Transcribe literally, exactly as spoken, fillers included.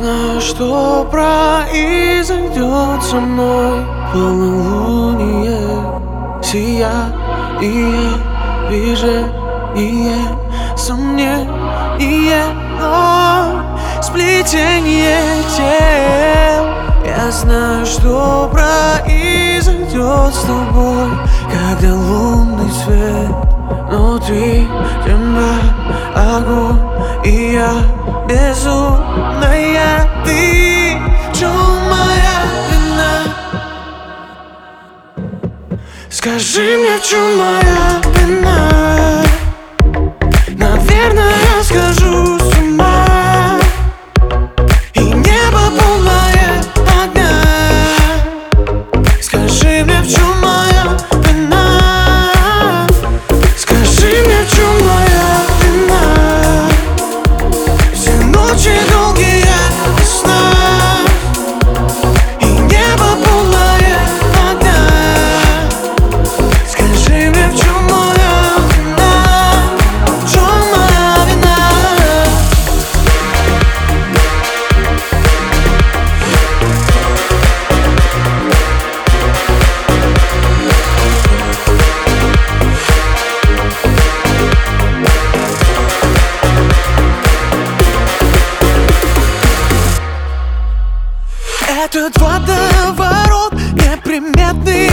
знаю, что произойдет со мной. Полнолуние сияет, движение, сомнение, но сплетение тел. Я знаю, что произойдет с тобой, когда лунный свет внутри тебя, огонь, и я безумная. Ты, в чем моя вина? Скажи мне, в чем моя вина? Наверное, я схожу с ума, и небо полное огня. Скажи мне, в чем моя вина? Скажи мне, в чем моя вина? Все ночи долгие без сна, и небо полное огня. Скажи мне, в чем моя вина? В чем моя вина? Этот водоворот неприметный